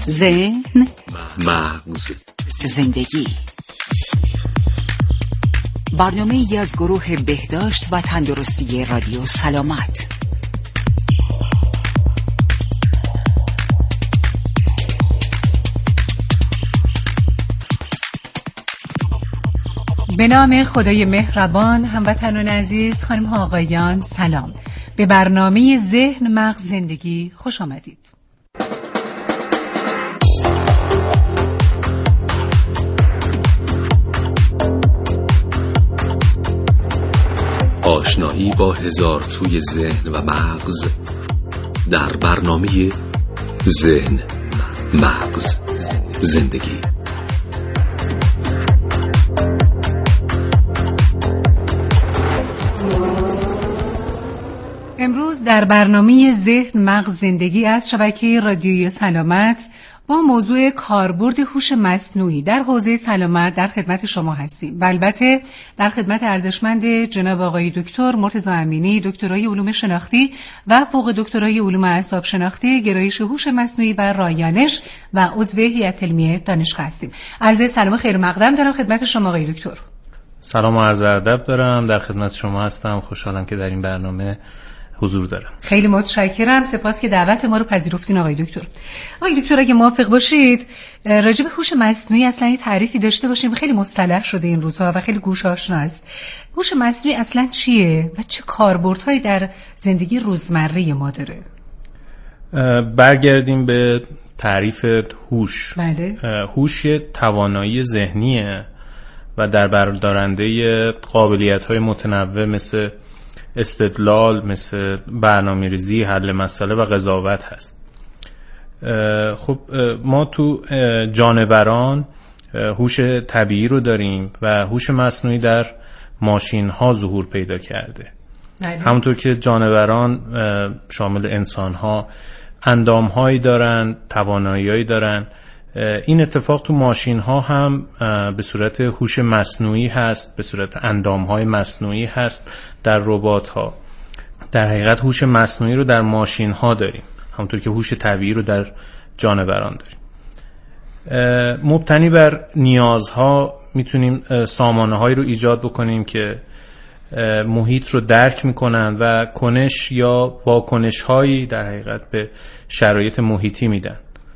ذهن، مغز، زندگی. برنامه‌ای از گروه بهداشت و تندرستی رادیو سلامت. به نام خدای مهربان، هموطنان عزیز، خانم ها آقایان، سلام. به برنامه ذهن، مغز، زندگی خوش آمدید. آشنایی با هزار توی ذهن و مغز در برنامه ذهن، مغز، زندگی. امروز در برنامه ذهن، مغز، زندگی از شبکه رادیویی سلامت با موضوع کاربرد هوش مصنوعی در حوزه سلامت در خدمت شما هستیم و البته در خدمت ارزشمند جناب آقای دکتر مرتضی امینی، دکترای علوم شناختی و فوق دکترای علوم اعصاب شناختی، گرایش هوش مصنوعی و رایانش و عضو هیئت علمیه دانشگاه هستیم. عرض سلام و خیر مقدم دارم خدمت شما آقای دکتر. سلام و عرض ادب دارم، در خدمت شما هستم. خوشحالم که در این برنامه حضور دارم. خیلی متشکرم، سپاس که دعوت ما رو پذیرفتین آقای دکتر. آقای دکتر اگه موافق باشید راجع به هوش مصنوعی اصلا یه تعریفی داشته باشیم. خیلی مصطلح شده این روزها و خیلی گوش آشنا است. هوش مصنوعی اصلا چیه و چه کاربردهایی در زندگی روزمره ما داره؟ برگردیم به تعریف هوش. بله. هوش یه توانایی ذهنیه و در بردارنده قابلیت‌های متنوع مثل استدلال، مثل برنامه‌ریزی، حل مسئله و قضاوت هست. خب ما تو جانوران هوش طبیعی رو داریم و هوش مصنوعی در ماشین ها ظهور پیدا کرده. همونطور که جانوران شامل انسان ها اندام هایی دارن، توانایی هایی دارن، این اتفاق تو ماشین ها هم به صورت هوش مصنوعی هست، به صورت اندام های مصنوعی هست در ربات ها. در حقیقت هوش مصنوعی رو در ماشین ها داریم، همونطور که هوش طبیعی رو در جانوران داریم. مبتنی بر نیازها میتونیم سامانه هایی رو ایجاد بکنیم که محیط رو درک میکنن و کنش یا واکنش هایی در حقیقت به شرایط محیطی میدن.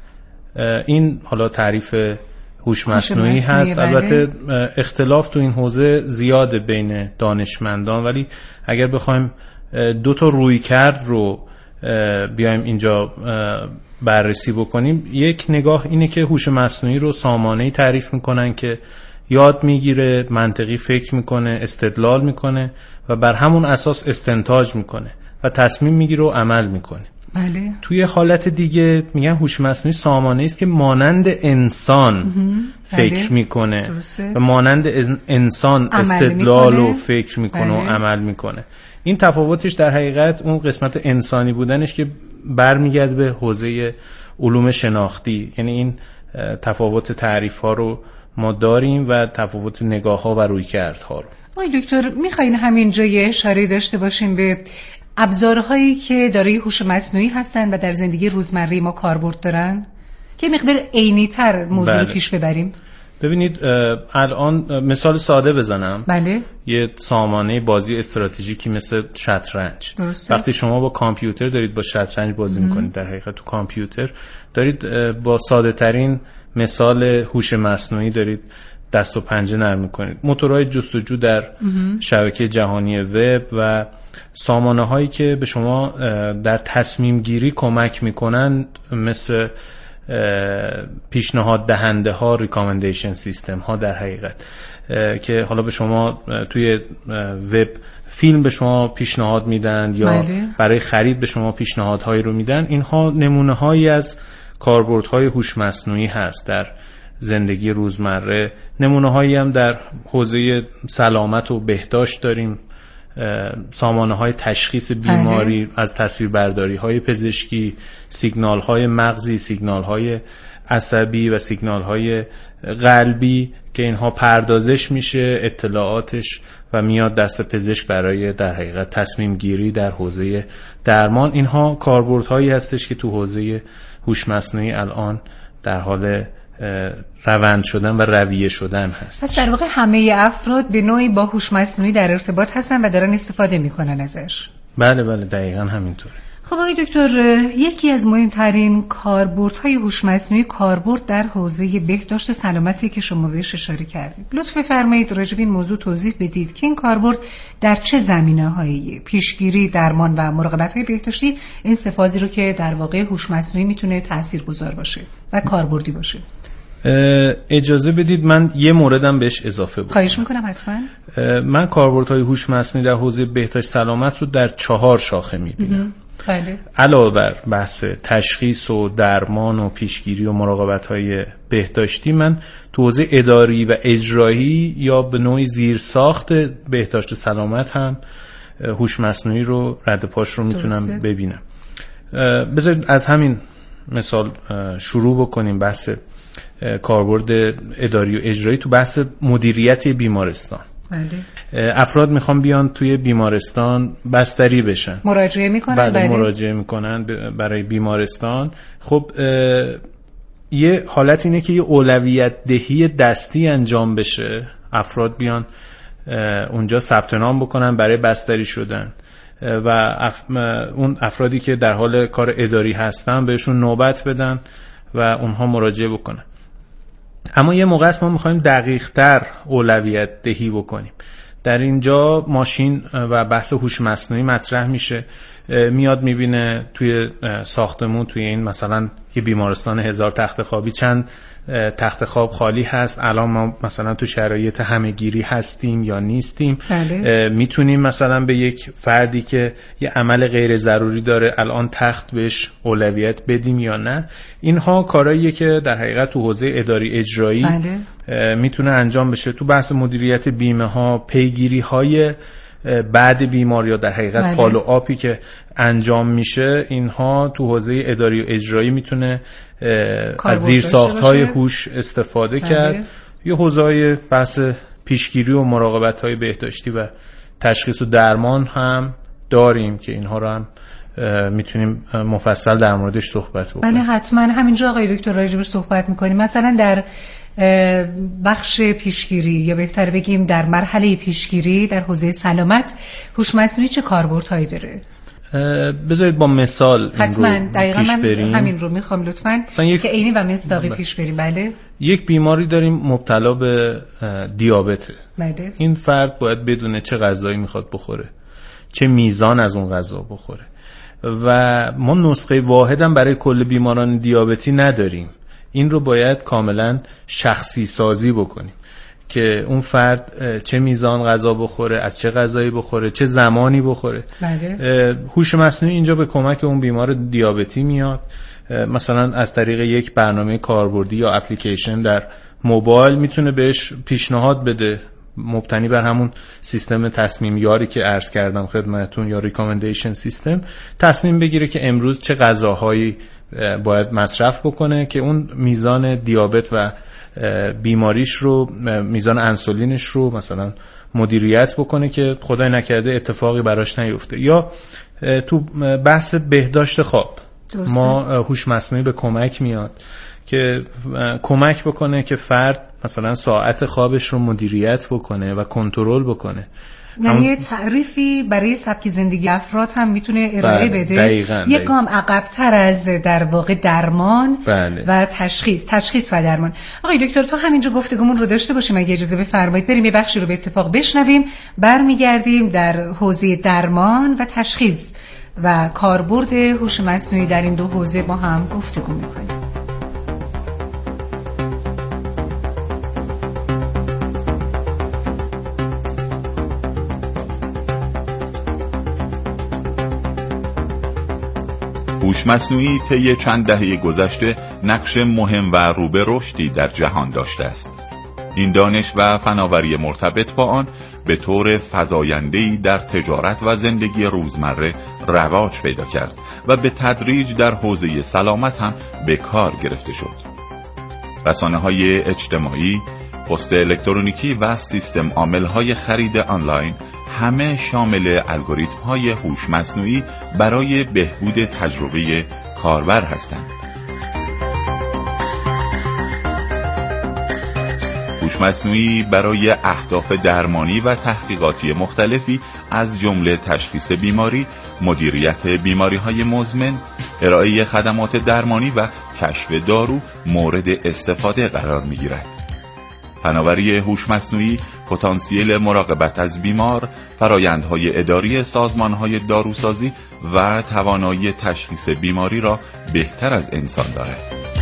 این حالا تعریف هوش مصنوعی هست. البته اختلاف تو این حوزه زیاده بین دانشمندان، ولی اگر بخوایم دو تا رویکرد رو بیایم اینجا بررسی بکنیم، یک نگاه اینه که هوش مصنوعی رو سامانه‌ای تعریف میکنن که یاد میگیره، منطقی فکر میکنه، استدلال میکنه و بر همون اساس استنتاج میکنه و تصمیم میگیره و عمل میکنه. بله. توی حالت دیگه میگن هوش مصنوعی سامانه‌ای است که مانند انسان فکر میکنه و مانند انسان استدلال و فکر میکنه و عمل میکنه. این تفاوتش در حقیقت اون قسمت انسانی بودنش که برمیگرده به حوزه علوم شناختی. یعنی این تفاوت تعریف ها رو ما داریم و تفاوت نگاه ها و رویکردها رو. آقای دکتر میخواین همینجا یه اشاره داشته باشیم به ابزارهایی که دارای هوش مصنوعی هستن و در زندگی روزمره ما کاربرد دارن که مقدار عینی‌تر موضوع رو پیش ببریم؟ ببینید الان مثال ساده بزنم. بله. یه سامانه بازی استراتژیکی مثل شطرنج. درسته. وقتی شما با کامپیوتر دارید با شطرنج بازی میکنید، در حقیقت تو کامپیوتر دارید با ساده ترین مثال هوش مصنوعی دارید دست و پنجه نرم میکنید. موتورهای جستجو در شبکه جهانی وب و سامانه هایی که به شما در تصمیم گیری کمک میکنن مثل پیشنهاد دهنده ها، ریکامندیشن سیستم ها در حقیقت که حالا به شما توی وب فیلم به شما پیشنهاد میدن یا برای خرید به شما پیشنهادهایی رو میدن. اینها نمونه هایی از کاربردهای هوش مصنوعی هست در زندگی روزمره. نمونه هایی هم در حوزه سلامت و بهداشت داریم. سامانه های تشخیص بیماری از تصویربرداری های پزشکی، سیگنال های مغزی، سیگنال های عصبی و سیگنال های قلبی که اینها پردازش میشه اطلاعاتش و میاد دست پزشک برای در حقیقت تصمیم گیری در حوزه درمان. اینها کاربردهایی هستش که تو حوزه هوش مصنوعی الان در حال روند شدن و رویه شدن هست. پس در واقع همه افراد به نوعی با هوش مصنوعی در ارتباط هستن و دارن استفاده میکنن ازش. بله دقیقاً همینطوره. خب آقای دکتر، یکی از مهمترین کاربردهای هوش مصنوعی کاربرد در حوزه بهداشت و سلامتی که شما بهش اشاره کردید. لطف بفرمایید راجع به این موضوع توضیح بدید که این کاربرد در چه زمینه‌هایی، پیشگیری، درمان و مراقبت‌های بهداشتی، این سه فازی رو که در واقع هوش مصنوعی میتونه تاثیرگذار باشه و کاربردی باشه. اجازه بدید من یه موردم بهش اضافه بکنم. خواهش میکنم حتما. من کاربردهای هوش مصنوعی در حوزه بهداشت سلامت رو در 4 شاخه میبینم. بله. علاوه بر بحث تشخیص و درمان و پیشگیری و مراقبت‌های بهداشتی، من تو حوزه اداری و اجرایی یا به نوعی زیرساخت بهداشت سلامت هم هوش مصنوعی رو رد پاش رو میتونم ببینم. بذارید از همین مثال شروع بکنیم. بحث کاربرد اداری و اجرایی تو بحث مدیریت بیمارستان. بله. افراد میخوان بیان توی بیمارستان بستری بشن، مراجعه میکنن. بله. مراجعه میکنن برای بیمارستان. خب یه حالت اینه که یه اولویت دهی دستی انجام بشه، افراد بیان اونجا ثبت نام بکنن برای بستری شدن و اون افرادی که در حال کار اداری هستن بهشون نوبت بدن و اونها مراجعه بکنن. اما یه موقع است ما میخوایم دقیق تر اولویت دهی بکنیم. در اینجا ماشین و بحث هوش مصنوعی مطرح میشه. میاد میبینه توی ساختمون، توی این مثلا یه بیمارستان 1000 تخت خوابی چند تخت خواب خالی هست، الان ما مثلا تو شرایط همه‌گیری هستیم یا نیستیم. بله. میتونیم مثلا به یک فردی که یه عمل غیر ضروری داره الان تخت بهش اولویت بدیم یا نه. اینها کارهاییه که در حقیقت تو حوزه اداری اجرایی بله. میتونه انجام بشه. تو بحث مدیریت بیمه ها، پیگیری های بعد بیماری یا در حقیقت بله. فالو آپی که انجام میشه، اینها تو حوزه اداری و اجرایی میتونه از زیرساخت‌های هوش استفاده بله. کرد. یه حوزه‌های بحث پیشگیری و مراقبت‌های بهداشتی و تشخیص و درمان هم داریم که اینها رو هم میتونیم مفصل در موردش صحبت بکنیم. بله حتما. همینجا آقای دکتر راجبش صحبت میکنیم. مثلا در بخش پیشگیری یا بهتر بگیم در مرحله پیشگیری در حوزه سلامت هوش مصنوعی چه کاربردهایی داره؟ بذارید با مثال حتما. دقیقاً پیش بریم. من همین رو میخوام لطفاً که عینی و مصداقی پیش بریم. بله. یک بیماری داریم مبتلا به دیابته. بله. این فرد باید بدونه چه غذایی میخواد بخوره، چه میزان از اون غذا بخوره و ما نسخه واحدم برای کل بیماران دیابتی نداریم. این رو باید کاملا شخصی سازی بکنیم که اون فرد چه میزان غذا بخوره، از چه غذایی بخوره، چه زمانی بخوره. بله. هوش مصنوعی اینجا به کمک اون بیمار دیابتی میاد. مثلا از طریق یک برنامه کاربردی یا اپلیکیشن در موبایل میتونه بهش پیشنهاد بده، مبتنی بر همون سیستم تصمیم یاری که عرض کردم خدمتتون یا ریکامندیشن سیستم، تصمیم بگیره که امروز چه غذاهایی باید مصرف بکنه که اون میزان دیابت و بیماریش رو، میزان انسولینش رو مثلا مدیریت بکنه که خدای نکرده اتفاقی براش نیفته. یا تو بحث بهداشت خواب درسته. ما هوش مصنوعی به کمک میاد که کمک بکنه که فرد مثلا ساعت خوابش رو مدیریت بکنه و کنترل بکنه. یعنی یه تعریفی برای سبک زندگی افراد هم میتونه ارائه بده. دقیقاً. یک گام عقب‌تر از در واقع درمان بله. و تشخیص و درمان. آقای دکتر تو همینجا گفتگومون رو داشته باشیم، اگه اجازه بفرمایید بریم یه بخشی رو به اتفاق بشنویم، برمیگردیم در حوزه درمان و تشخیص و کاربرد هوش مصنوعی در این دو حوزه با هم گفتگو میکنیم. هوش مصنوعی طی چند دهه گذشته نقش مهم و رو به رشدی در جهان داشته است. این دانش و فناوری مرتبط با آن به طور فزاینده‌ای در تجارت و زندگی روزمره رواج پیدا کرد و به تدریج در حوزه سلامت هم به کار گرفته شد. رسانه‌های اجتماعی، پست الکترونیکی و سیستم عامل‌های خرید آنلاین همه شامل الگوریتم‌های هوش مصنوعی برای بهبود تجربه کاربر هستند. هوش مصنوعی برای اهداف درمانی و تحقیقاتی مختلفی از جمله تشخیص بیماری، مدیریت بیماری‌های مزمن، ارائه خدمات درمانی و کشف دارو مورد استفاده قرار می‌گیرد. فناوری هوش مصنوعی پتانسیل مراقبت از بیمار، فرآیندهای اداری سازمان‌های داروسازی و توانایی تشخیص بیماری را بهتر از انسان دارد.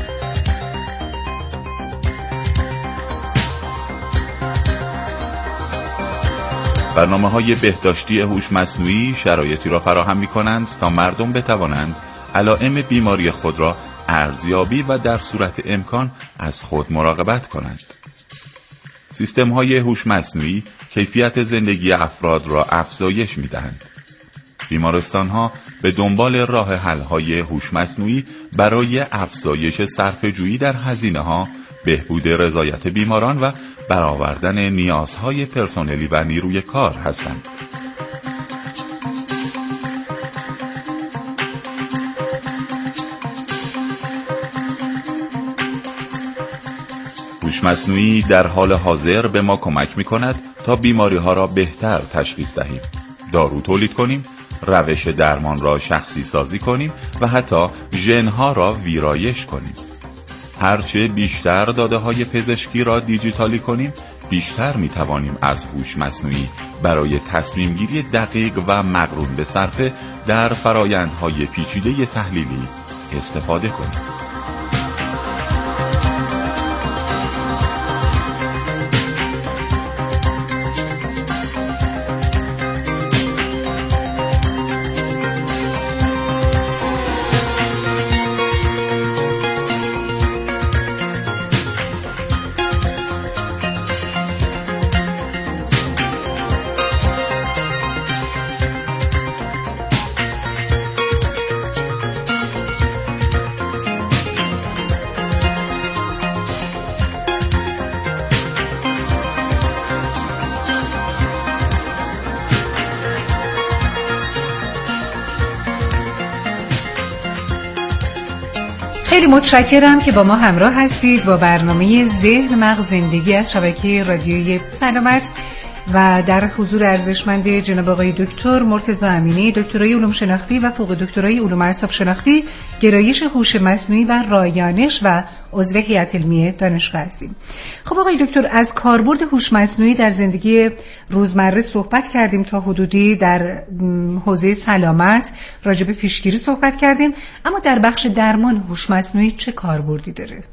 برنامه‌های بهداشتی هوش مصنوعی شرایطی را فراهم می‌کنند تا مردم بتوانند علائم بیماری خود را ارزیابی و در صورت امکان از خود مراقبت کنند. سیستم‌های هوش مصنوعی کیفیت زندگی افراد را افزایش می‌دهند. بیمارستان‌ها به دنبال راه حل‌های هوش مصنوعی برای افزایش صرفه‌جویی در هزینه‌ها، بهبود رضایت بیماران و برآوردن نیازهای پرسنلی و نیروی کار هستند. هوش مصنوعی در حال حاضر به ما کمک می‌کند تا بیماری‌ها را بهتر تشخیص دهیم، دارو تولید کنیم، روش درمان را شخصی سازی کنیم و حتی ژن‌ها را ویرایش کنیم. هرچه بیشتر داده‌های پزشکی را دیجیتالی کنیم، بیشتر می‌توانیم از هوش مصنوعی برای تصمیم‌گیری دقیق و مقرون به صرفه در فرآیندهای پیچیده تحلیلی استفاده کنیم. خیلی متشکرم که با ما همراه هستید با برنامه ذهن مغز زندگی از شبکه رادیویی سلامت و در حضور ارزشمند جناب آقای دکتر مرتضی امینی، دکترای علوم شناختی و فوق دکترای علوم اعصاب شناختی، گرایش هوش مصنوعی و رایانش و عضو هیئت علمی دانشگاه هستیم. خب آقای دکتر، از کاربرد هوش مصنوعی در زندگی روزمره صحبت کردیم، تا حدودی در حوزه سلامت راجع به پیشگیری صحبت کردیم، اما در بخش درمان هوش مصنوعی چه کاربردی داره؟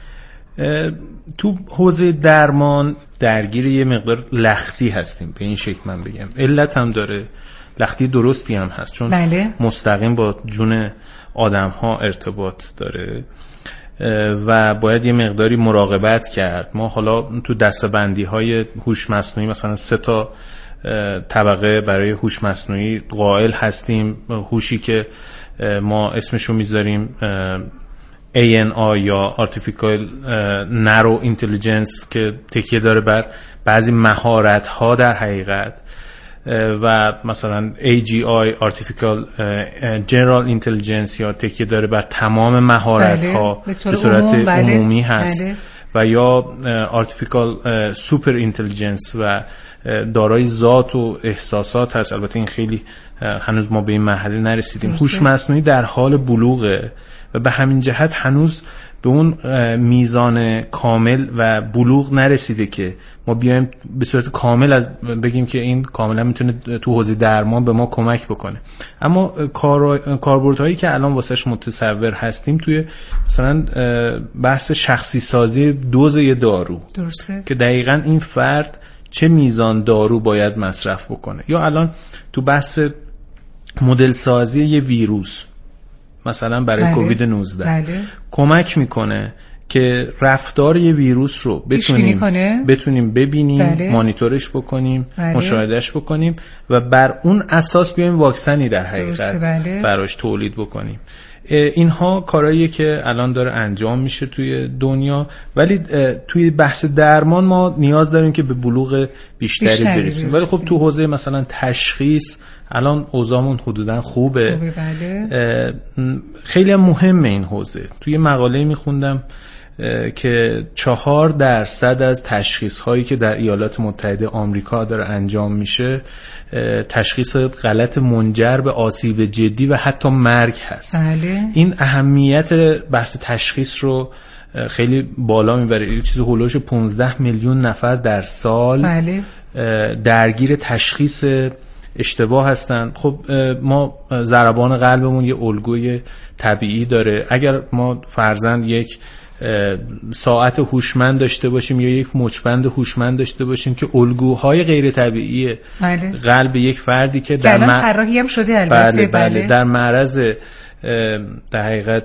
تو حوزه درمان درگیر یه مقدار لختی هستیم، به این شکل من بگم. علت هم داره، لختی درستی هم هست، چون بله. مستقیم با جون آدم ها ارتباط داره و باید یه مقداری مراقبت کرد. ما حالا تو دسته‌بندی های هوش مصنوعی مثلا 3 تا طبقه برای هوش مصنوعی قائل هستیم. هوشی که ما اسمشو میذاریم ANI یا Artificial Narrow Intelligence که تکیه داره بر بعضی مهارت ها در حقیقت، و مثلا AGI Artificial General Intelligence یا تکیه داره بر تمام مهارت ها به صورت عمومی هست. بله. و یا Artificial Super Intelligence و دارای ذات و احساسات هست. البته این خیلی هنوز ما به این مرحله نرسیدیم. هوش مصنوعی در حال بلوغه و به همین جهت هنوز به اون میزان کامل و بلوغ نرسیده که ما بیایم به صورت کامل از بگیم که این کاملا میتونه تو حوزه درمان به ما کمک بکنه. اما کاربردهایی که الان واسش متصور هستیم توی مثلا بحث شخصی سازی دوز یه دارو، درسته، که دقیقاً این فرد چه میزان دارو باید مصرف بکنه، یا الان تو بحث مدل سازی یه ویروس مثلا برای کووید 19 کمک میکنه که رفتار یه ویروس رو بتونیم ببینیم، مانیتورش بکنیم، مشاهدهش بکنیم و بر اون اساس بیایم واکسنی در حقیقت براش تولید بکنیم. اینها کارهاییه که الان داره انجام میشه توی دنیا، ولی توی بحث درمان ما نیاز داریم که به بلوغ بیشتری برسیم. ولی خب تو حوزه مثلا تشخیص الان اوضاعمون حدوداً خوبه. خیلی مهمه این حوزه. توی مقاله میخوندم که 4% از تشخیص هایی که در ایالات متحده آمریکا داره انجام میشه تشخیص غلط منجر به آسیب جدی و حتی مرگ هست. بله. این اهمیت بحث تشخیص رو خیلی بالا میبره. یه چیز هولوش 15 میلیون نفر در سال بله. درگیر تشخیص اشتباه هستن. خب ما ضربان قلبمون یه الگوی طبیعی داره. اگر ما فرضاً یک ساعت هوشمند داشته باشیم یا یک مچبند هوشمند داشته باشیم که الگوهای غیر طبیعی بله. قلب یک فردی که در طراحی هم شده البته بله. در معرض در حقیقت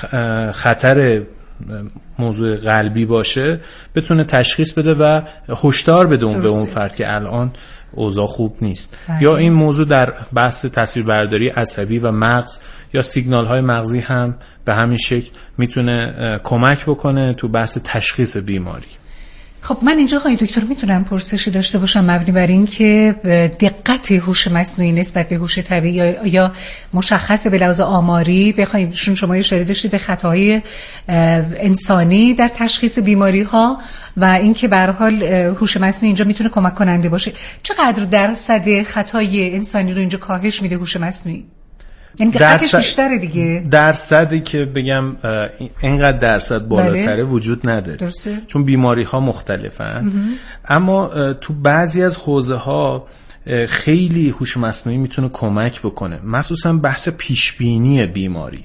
خطر موضوع قلبی باشه بتونه تشخیص بده و هشدار بده به اون فرد که الان اوضاع خوب نیست. بله. یا این موضوع در بحث تصویربرداری عصبی و مغز یا سیگنال های مغزی هم به همین شکل میتونه کمک بکنه تو بحث تشخیص بیماری. خب من اینجا آقای دکتر میتونم پرسشی داشته باشم مبنی بر این که دقت هوش مصنوعی نسبت به هوش طبیعی یا مشخص به لحاظ آماری بخوایم، چون شما اشاره داشتید به خطاهای انسانی در تشخیص بیماری ها و اینکه به هر حال هوش مصنوعی اینجا میتونه کمک کننده باشه، چقدر درصد خطای انسانی رو اینجا کاهش میده هوش مصنوعی؟ یعنی دقتش بیشتره دیگه. درصدی که بگم اینقدر درصد بالاتره وجود نداره. درسته. چون بیماری ها مختلفن. اما تو بعضی از حوزه ها خیلی هوش مصنوعی میتونه کمک بکنه، مخصوصا بحث پیشبینی بیماری.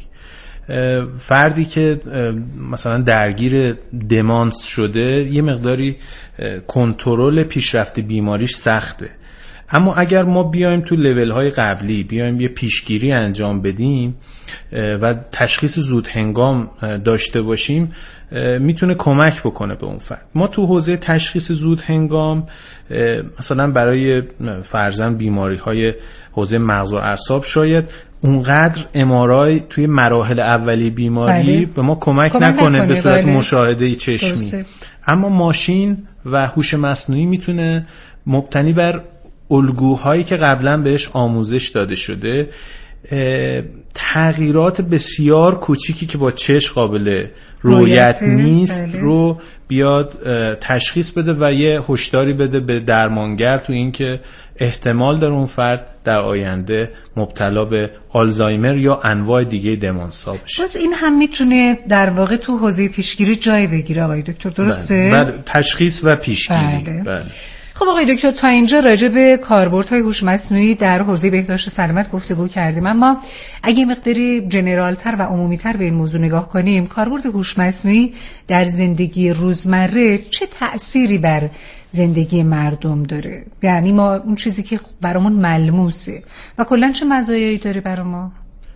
فردی که مثلا درگیر دمانس شده یه مقداری کنترل پیشرفت بیماریش سخته، اما اگر ما بیایم تو لیول های قبلی بیایم یه پیشگیری انجام بدیم و تشخیص زود هنگام داشته باشیم میتونه کمک بکنه به اون فرد. ما تو حوزه تشخیص زود هنگام مثلا برای فرضاً بیماری های حوزه مغز و اعصاب شاید اونقدر MRI توی مراحل اولیه بیماری به ما کمک نکنه به صورت مشاهده چشمی، اما ماشین و هوش مصنوعی میتونه مبتنی بر الگوهایی که قبلا بهش آموزش داده شده تغییرات بسیار کوچیکی که با چشم قابل رؤیت نیست رو بیاد تشخیص بده و یه هشداری بده به درمانگر تو این که احتمال داره اون فرد در آینده مبتلا به آلزایمر یا انواع دیگه دمانسا بشه. باز این هم میتونه در واقع تو حوزه پیشگیری جای بگیره آقای دکتر، درسته؟ بله. تشخیص و پیشگیری. بله. خب آقای دکتر تا اینجا راجع به کاربردهای هوش مصنوعی در حوزه بهداشت سلامت گفتگو کردیم، اما اگه مقداری جنرال‌تر و عمومی‌تر به این موضوع نگاه کنیم، کاربرد هوش مصنوعی در زندگی روزمره چه تأثیری بر زندگی مردم داره؟ یعنی ما اون چیزی که برامون ملموسه و کلاً چه مزایایی داره برای ما؟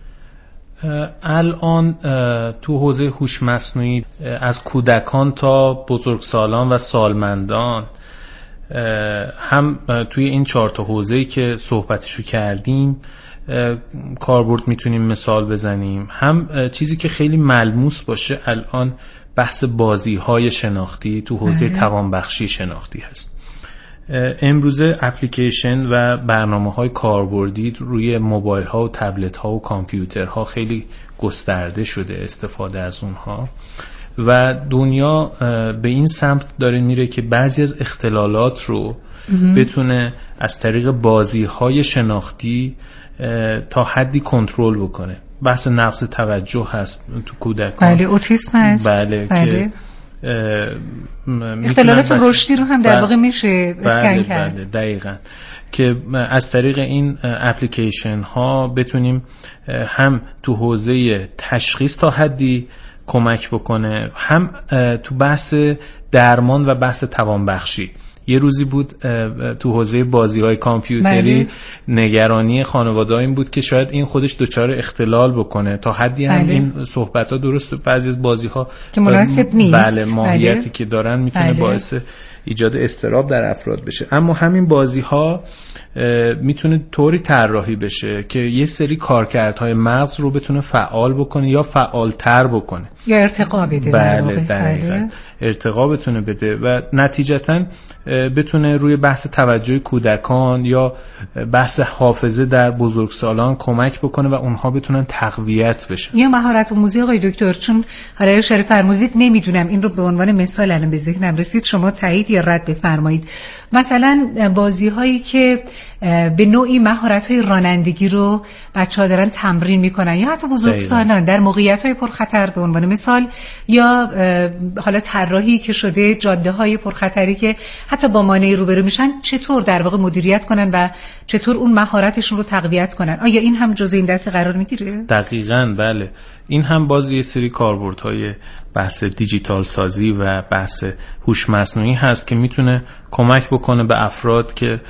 الان تو حوزه هوش مصنوعی از کودکان تا بزرگسالان و سالمندان هم توی این 4 تا حوزه‌ای که صحبتشو کردیم کاربرد میتونیم مثال بزنیم. هم چیزی که خیلی ملموس باشه الان بحث بازی‌های شناختی تو حوزه توانبخشی شناختی هست. امروزه اپلیکیشن و برنامه‌های کاربردی روی موبایل‌ها و تبلت‌ها و کامپیوترها خیلی گسترده شده استفاده از اونها و دنیا به این سمت داره میره که بعضی از اختلالات رو بتونه از طریق بازی‌های شناختی تا حدی کنترل بکنه. بحث نقص توجه هست تو کودکان. بله، اوتیسم هست. بله. که اختلالات رشدی رو هم در واقع میشه اسکن کرد. بله دقیقاً، که از طریق این اپلیکیشن ها بتونیم هم تو حوزه تشخیص تا حدی کمک بکنه، هم تو بحث درمان و بحث توانبخشی. یه روزی بود تو حوزه بازی‌های کامپیوتری نگرانی خانواده‌ها این بود که شاید این خودش دچار اختلال بکنه. تا حدی هم این صحبت‌ها درست بعضی از بازی‌ها که مناسب نیست. بله، ماهیتی که دارن میتونه باعث ایجاد اضطراب در افراد بشه. اما همین بازی‌ها میتونه طوری طراحی بشه که یه سری کارکردهای مغز رو بتونه فعال بکنه یا فعالتر بکنه یا ارتقا بده. بله دقیقاً ارتقا بتونه بده و نتیجتاً بتونه روی بحث توجه کودکان یا بحث حافظه در بزرگسالان کمک بکنه و اونها بتونن تقویت بشن. یا مهارت آموزی آقای دکتر، چون حالا اشاره فرمودید، نمیدونم این رو به عنوان مثال الان به ذهنم رسید، شما تایید یا رد بفرمایید. مثلا بازی هایی که به نوعی مهارت های رانندگی رو بچه‌ها دارن تمرین میکنن یا حتی بزرگسالان در موقعیت های پرخطر به عنوان مثال، یا حالا طراحی که شده جاده های پرخطری که حتی با مانعی روبرو میشن چطور در واقع مدیریت کنن و چطور اون مهارتشون رو تقویت کنن. آیا این هم جزء این دسته قرار میگیره؟ دقیقاً بله. این هم باز یه سری کاربردهای بحث دیجیتال سازی و بحث هوش مصنوعی هست که میتونه کمک بکنه به افراد که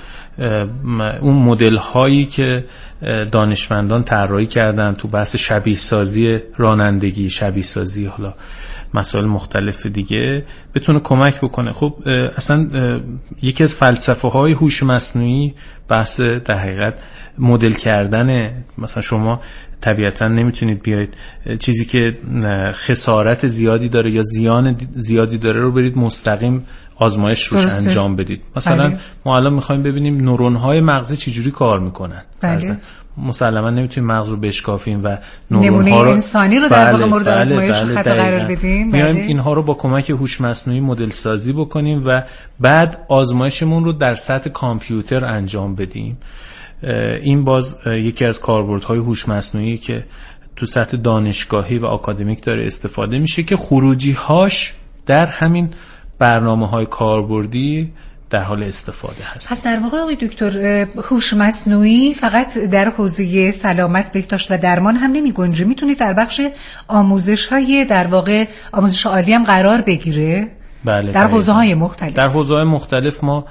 اون مدل هایی که دانشمندان طراحی کردن تو بحث شبیه سازی رانندگی، شبیه سازی حالا مسائل مختلف دیگه بتونه کمک بکنه. خب اصلا یکی از فلسفه های هوش مصنوعی بحث در حقیقت مدل کردن. مثلا شما طبیعتا نمیتونید بیاید چیزی که خسارت زیادی داره یا زیان زیادی داره رو برید مستقیم آزمایش روش انجام بدید. مثلا ما الان میخوایم ببینیم نورون های مغزی چجوری کار میکنن. مسلما نمیتونیم مغز رو بشکافیم و نورون ها رو انسانی رو در واقع مورد آزمایش خطا قرار بدیم. میایم اینها رو با کمک هوش مصنوعی مدل سازی بکنیم و بعد آزمایشمون رو در سطح کامپیوتر انجام بدیم. این باز یکی از کاربردهای هوش مصنوعی که تو سطح دانشگاهی و آکادمیک داره استفاده میشه که خروجی هاش در همین برنامه‌های کاربردی در حال استفاده هست. پس در واقع آقای دکتر هوش مصنوعی فقط در حوزه سلامت، بهداشت و درمان هم نمی گنجه، میتونه در بخش آموزش‌های در واقع آموزش عالی هم قرار بگیره؟ بله. در حوزه‌های مختلف. در حوزه‌های مختلف ما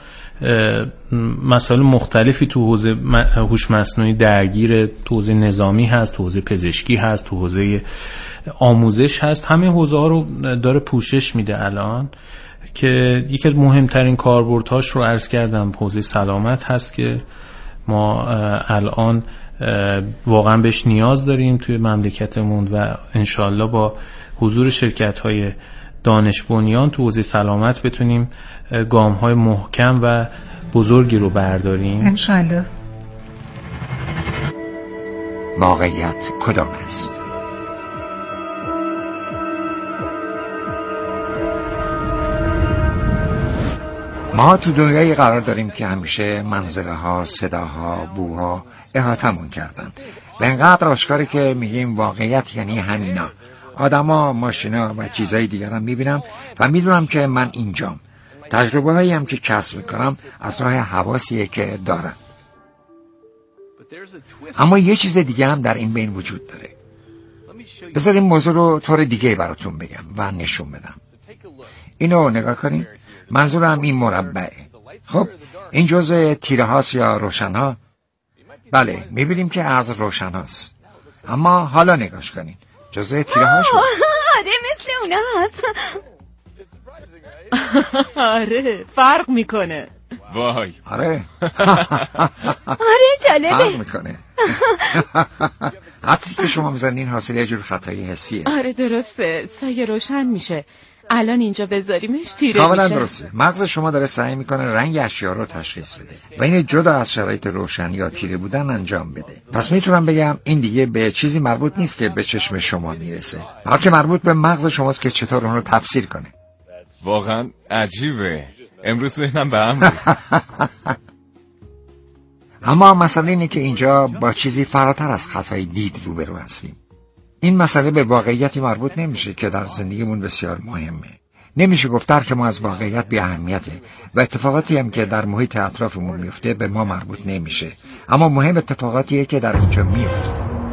مسائل مختلفی تو حوزه هوش مصنوعی درگیر، تو حوزه نظامی هست، تو حوزه پزشکی هست، تو حوزه آموزش هست. همه حوزه‌ها رو داره پوشش میده الان، که یکی از مهمترین کاربردهاش رو عرض کردم حوزه سلامت هست که ما الان واقعا بهش نیاز داریم توی مملکتمون و انشالله با حضور شرکت‌های دانش بنیان تو حوزه سلامت بتونیم گام‌های محکم و بزرگی رو برداریم انشالله. واقعیت کدام است؟ ما تو دنیایی قرار داریم که همیشه منظرها، صداها، بوها احاطه‌مون کردن و اینقدر آشکاره که میگیم واقعیت یعنی همینا. آدما، ماشینا و چیزهای دیگر هم میبینم و میدونم که من اینجام. تجربه هایی هم که کسب میکنم از راه حواسیه که دارم. اما یه چیز دیگه هم در این بین وجود داره. بذار این موضوع رو طور دیگه براتون بگم و نشون بدم. اینو نگاه کنین. منظورم این مربعه. خب این جزء تیره هاست یا روشن ها؟ بله، میبینیم که از روشن هاست. اما حالا نگاش کنین، جزء تیره هاشو. آره مثل اونا هست. آره فرق میکنه. وای. آره. آره جالبه. فرق میکنه. حدسی که شما میزنین حاصل یه جور خطای حسیه. آره درسته، سایه روشن میشه. الان اینجا بذاریمش تیره میشه. کاملا درسته. مغز شما داره سعی میکنه رنگ اشیا رو تشخیص بده و اینو جدا از شرایط روشن یا تیره بودن انجام بده. پس میتونم بگم این دیگه به چیزی مربوط نیست که به چشم شما میرسه، بلکه مربوط به مغز شماست که چطور اون رو تفسیر کنه. واقعا عجیبه. امروز ذهنم به هم ریخت. اما مسئله اینه که اینجا با چیزی فراتر از خطای دید روبرو هستیم. این مسئله به واقعیتی مربوط نمیشه که در زندگیمون بسیار مهمه. نمیشه گفت درک ما از واقعیت بی اهمیته و اتفاقاتی هم که در محیط اطرافمون میفته به ما مربوط نمیشه، اما مهم اتفاقاتیه که در اینجا میفته.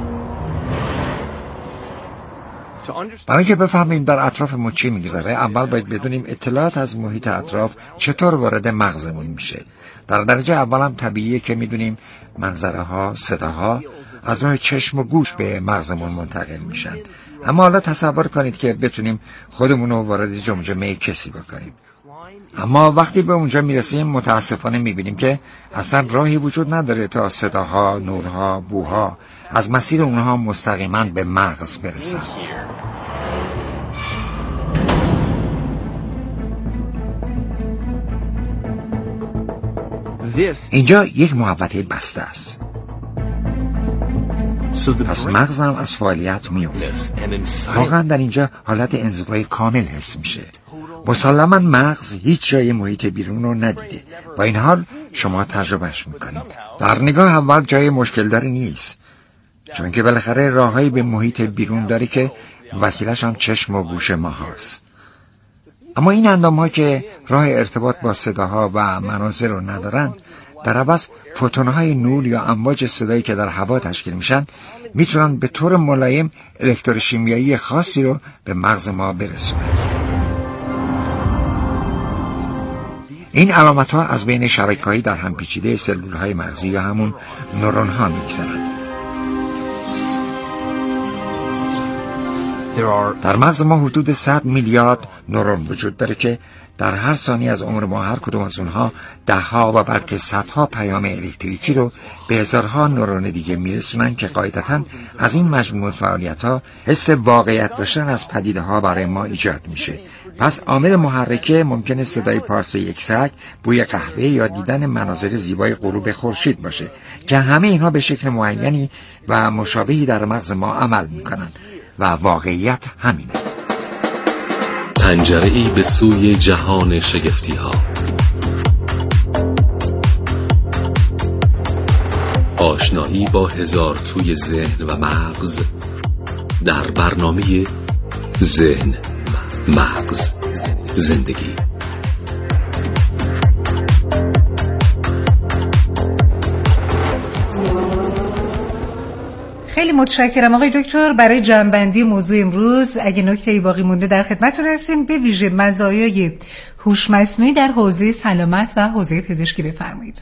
برای اینکه بفهمیم در اطرافمون چی میگذره، اول باید بدونیم اطلاعات از محیط اطراف چطور وارد مغزمون میشه. در درجه اول هم طبیعیه که میدونیم منظره ها، صداها از راه چشم و گوش به مغزمون منتقل میشن. اما حالا تصور کنید که بتونیم خودمون رو وارد جمجمه کسی بکنیم. اما وقتی به اونجا میرسیم متاسفانه میبینیم که اصلا راهی وجود نداره تا صداها، نورها، بوها از مسیر اونها مستقیما به مغز برسن. اینجا یک محوطه بسته است. پس مغز هم از فعالیت میفته. واقعا در اینجا حالت انزوای کامل حس میشه. مسلما مغز هیچ جای محیط بیرون رو ندیده. با این حال شما تجربهش میکنید. در نگاه اول جای مشکل داری نیست، چون که بالاخره راههایی به محیط بیرون داری که وسیله‌اش هم چشم و گوش ما هست. اما این اندام‌ها که راه ارتباط با صداها و مناظر رو ندارن، در عوض فوتون‌های نور یا امواج صدایی که در هوا تشکیل میشن میتونن به طور ملایم الکتروشیمیایی خاصی رو به مغز ما برسونن. این علامت‌ها از بین شبکه‌هایی در هم پیچیده سلول‌های مغزی یا همون نورون‌ها میگذرن. در مغز ما حدود 100 میلیارد نورون وجود داره که در هر ثانیه از عمر ما هر کدوم از اونها دهها و بلکه صدها پیام الکتریکی رو به هزارها نورون دیگه میرسونن که قاعدتاً از این مجموعه فعالیت‌ها حس واقعیت داشتن از پدیده‌ها برای ما ایجاد میشه. پس عامل محرکه ممکنه صدای پارس یک سگ، بوی قهوه یا دیدن مناظر زیبای غروب خورشید باشه که همه اینها به شکل معینی و مشابهی در مغز ما عمل میکنن و واقعیت همینه. پنجره‌ای به سوی جهان شگفتی‌ها. آشنایی با هزار توی ذهن و مغز در برنامه ذهن، مغز، زندگی. خیلی متشکرم آقای دکتر برای جمع‌بندی موضوع امروز. اگه نکته‌ای باقی مونده در خدمتتون هستیم. به ویژه مزایای هوش مصنوعی در حوزه سلامت و حوزه پزشکی بفرمایید.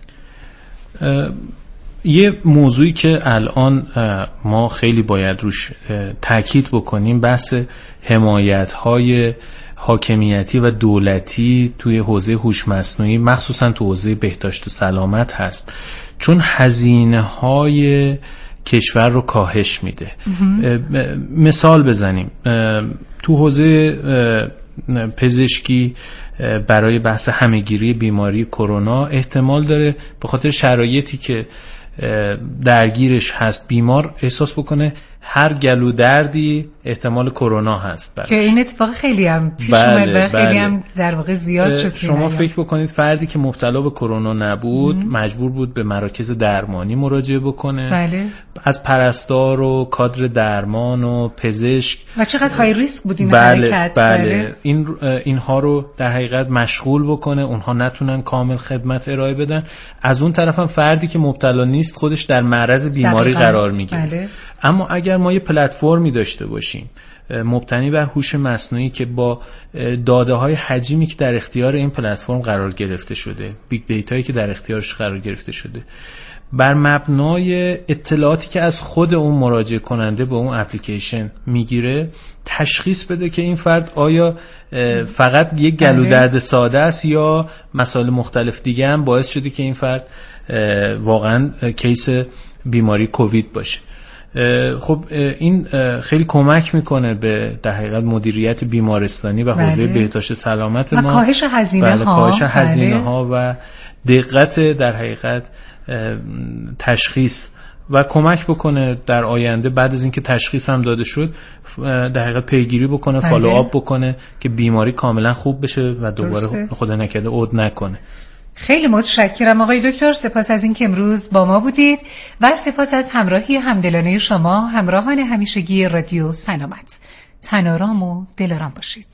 یه موضوعی که الان ما خیلی باید روش تاکید بکنیم بحث حمایت‌های حاکمیتی و دولتی توی حوزه هوش مصنوعی، مخصوصا تو حوزه بهداشت و سلامت هست، چون هزینه‌های کشور رو کاهش میده. مثال بزنیم، تو حوزه پزشکی برای بحث همه‌گیری بیماری کرونا احتمال داره به خاطر شرایطی که درگیرش هست بیمار احساس بکنه هر گلو دردی احتمال کرونا هست براش. که این اتفاق خیلی هم پیش اومد و خیلی هم در واقع زیاد شد. شما فکر بکنید فردی که مبتلا به کرونا نبود مجبور بود به مراکز درمانی مراجعه بکنه. بله. از پرستار و کادر درمان و پزشک و چقدر های ریسک بود این حرکت. بله. اینها رو در حقیقت مشغول بکنه، اونها نتونن کامل خدمت ارائه بدن. از اون طرف هم فردی که مبتلا نیست خودش در معرض بیماری قرار میگیره. بله. اما اگر ما یه پلتفرمی داشته باشیم مبتنی بر هوش مصنوعی که با داده‌های حجمی که در اختیار این پلتفرم قرار گرفته شده، بیگ دیتایی که در اختیارش قرار گرفته شده، بر مبنای اطلاعاتی که از خود اون مراجعه کننده به اون اپلیکیشن میگیره تشخیص بده که این فرد آیا فقط یک گلو درد ساده است یا مسائل مختلف دیگه هم باعث شده که این فرد واقعا کیس بیماری کووید باشه. خب این خیلی کمک میکنه به در حقیقت مدیریت بیمارستانی و حوزه بهداشت سلامت ما، کاهش هزینه ها و دقت در حقیقت تشخیص و کمک بکنه در آینده بعد از اینکه تشخیص هم داده شد در حقیقت پیگیری بکنه، فالوآپ بکنه که بیماری کاملا خوب بشه و دوباره خدا نکرده عود نکنه. خیلی متشکرم آقای دکتر، سپاس از اینکه امروز با ما بودید و سپاس از همراهی همدلانه شما همراهان همیشگی رادیو سلامت. تن‌آرام و دل‌آرام باشید.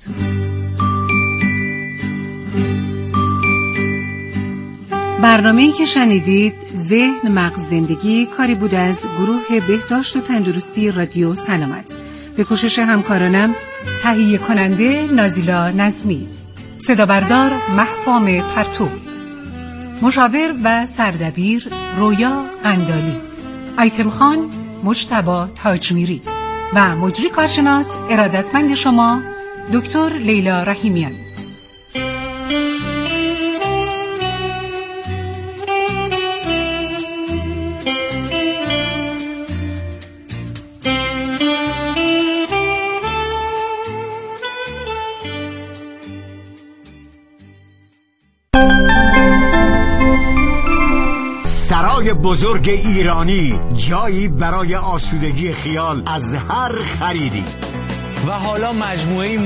برنامه‌ای که شنیدید ذهن مغز زندگی کاری بود از گروه بهداشت و تندرستی رادیو سلامت به کوشش همکارانم تهیه کننده نازیلا نظمی، صدا بردار مهفام پرتو، مشاور و سردبیر رویا قندالی، آیتم خان مجتبی تاجمیری و مجری کارشناس ارادتمند شما دکتر لیلا رحیمیان. های بزرگ ایرانی، جایی برای آسودگی خیال از هر خریدی. و حالا مجموعه